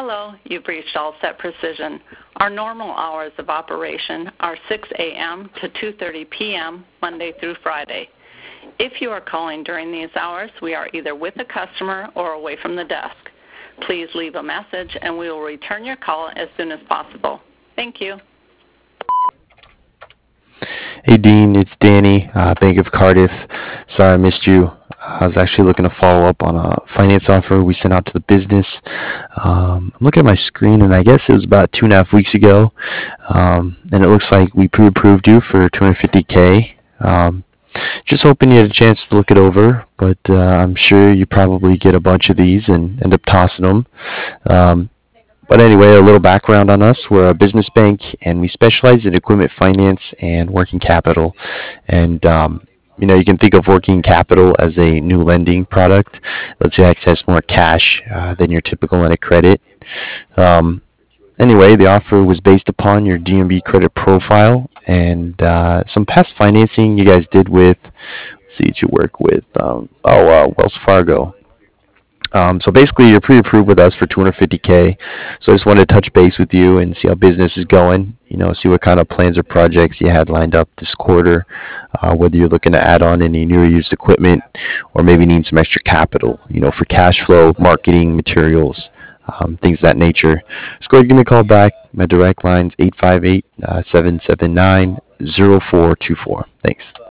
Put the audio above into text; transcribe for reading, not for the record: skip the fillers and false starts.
Hello, you've reached Allset Precision. Our normal hours of operation are 6 a.m. to 2:30 p.m. Monday through Friday. If you are calling during these hours, we are either with a customer or away from the desk. Please leave a message and we will return your call as soon as possible. Thank you. Hey Dean, it's Danny, Bank of Cardiff. Sorry I missed you. I was actually looking to follow up on a finance offer we sent out to the business. I'm looking at my screen, and I guess it was about 2.5 weeks ago. And it looks like we pre-approved you for 250K. Just hoping you had a chance to look it over, but I'm sure you probably get a bunch of these and end up tossing them. Um, but anyway, a little background on us. We're a business bank, and we specialize in equipment finance and working capital. And you can think of working capital as a new lending product. Lets you access more cash than your typical line of credit. Um, anyway, the offer was based upon your DMB credit profile and some past financing you guys did with. Let's see, did you work with? Wells Fargo. So basically, you're pre-approved with us for 250K. So I just wanted to touch base with you and see how business is going. See what kind of plans or projects you had lined up this quarter. Whether you're looking to add on any new or used equipment, or maybe need some extra capital. For cash flow, marketing, materials, things of that nature. Just go ahead and give me a call back. My direct line's 858 779 0424. Thanks.